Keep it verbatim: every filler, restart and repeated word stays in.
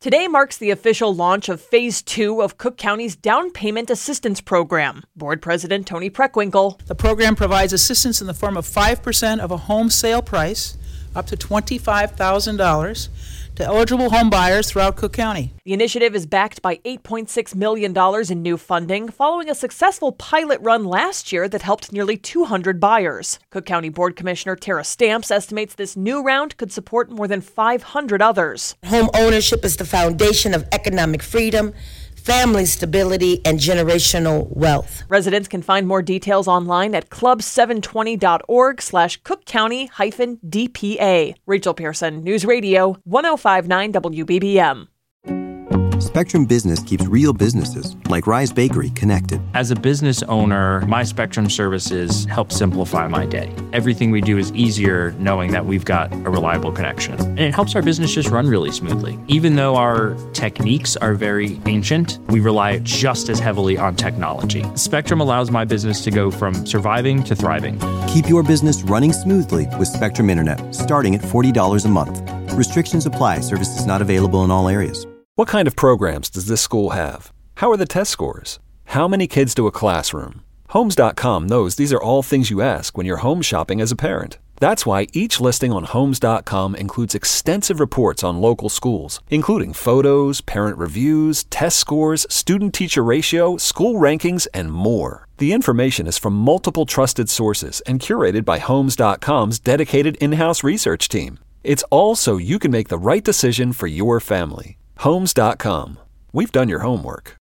Today marks the official launch of Phase two of Cook County's Down Payment Assistance Program. Board President Tony Preckwinkle. The program provides assistance in the form of five percent of a home sale price, up to twenty-five thousand dollars, to eligible home buyers throughout Cook County. The initiative is backed by eight point six million dollars in new funding, following a successful pilot run last year that helped nearly two hundred buyers. Cook County Board Commissioner Tara Stamps estimates this new round could support more than five hundred others. Home ownership is the foundation of economic freedom, family stability, and generational wealth. Residents can find more details online at club seven twenty dot org slash Cook County hyphen D P A. Rachel Pearson, News Radio, one oh five point nine W B B M. Spectrum Business keeps real businesses, like Rise Bakery, connected. As a business owner, my Spectrum services help simplify my day. Everything we do is easier knowing that we've got a reliable connection. And it helps our business just run really smoothly. Even though our techniques are very ancient, we rely just as heavily on technology. Spectrum allows my business to go from surviving to thriving. Keep your business running smoothly with Spectrum Internet, starting at forty dollars a month. Restrictions apply. Services not available in all areas. What kind of programs does this school have? How are the test scores? How many kids do a classroom? Homes dot com knows these are all things you ask when you're home shopping as a parent. That's why each listing on Homes dot com includes extensive reports on local schools, including photos, parent reviews, test scores, student-teacher ratio, school rankings, and more. The information is from multiple trusted sources and curated by Homes dot com's dedicated in-house research team. It's all so you can make the right decision for your family. Homes dot com. We've done your homework.